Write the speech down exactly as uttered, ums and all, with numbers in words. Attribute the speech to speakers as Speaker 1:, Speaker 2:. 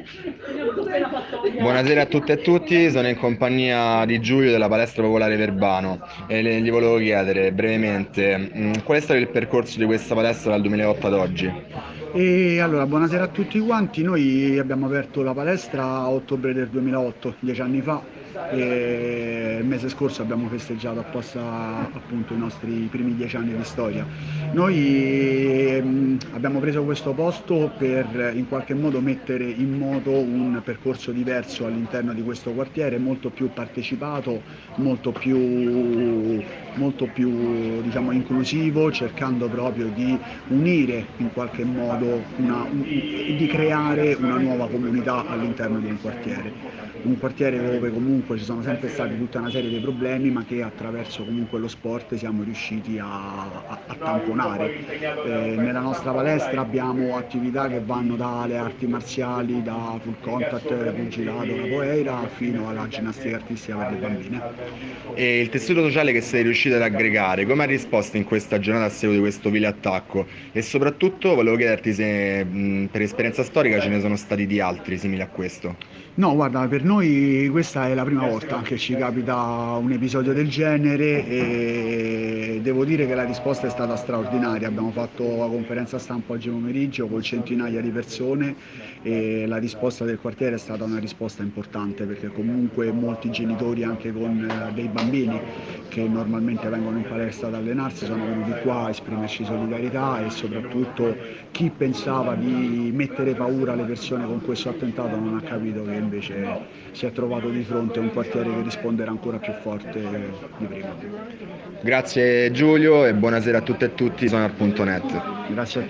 Speaker 1: Buonasera a tutte e tutti, sono in compagnia di Giulio della Palestra Popolare Verbano e le- gli volevo chiedere brevemente mm, qual è stato il percorso di questa palestra dal duemilaotto ad oggi?
Speaker 2: E allora, buonasera a tutti quanti. Noi abbiamo aperto la palestra a ottobre del duemilaotto, dieci anni fa, e il mese scorso abbiamo festeggiato apposta appunto i nostri primi dieci anni di storia. Noi ehm, abbiamo preso questo posto per in qualche modo mettere in moto un percorso diverso all'interno di questo quartiere, molto più partecipato, molto più, molto più diciamo, inclusivo, cercando proprio di unire in qualche modo, una, un, di creare una nuova comunità all'interno di un quartiere. Un quartiere dove comunque ci sono sempre stati tutta una serie di problemi, ma che attraverso comunque lo sport siamo riusciti a, a, a tamponare. Eh, nella nostra palestra abbiamo attività che vanno dalle arti marziali, da full contact, pugilato, capoeira, fino alla ginnastica artistica per le bambine.
Speaker 1: E il tessuto sociale che sei riuscito ad aggregare, come ha risposto in questa giornata a seguito di questo vile attacco? E soprattutto volevo chiederti se mm, per esperienza storica ce ne sono stati di altri simili a questo.
Speaker 2: No, guarda, per noi questa è la prima volta che ci capita un episodio del genere e devo dire che la risposta è stata straordinaria. Abbiamo fatto la conferenza stampa oggi pomeriggio con centinaia di persone e la risposta del quartiere è stata una risposta importante perché comunque molti genitori anche con eh, dei bambini che normalmente vengono in palestra ad allenarsi sono venuti qua a esprimerci solidarietà e soprattutto chi pensava di mettere paura alle persone con questo attentato non ha capito che invece si è trovato di fronte a un quartiere che risponderà ancora più forte di prima.
Speaker 1: Grazie Giulio e buonasera a tutte e tutti, sono al punto net.
Speaker 2: Grazie a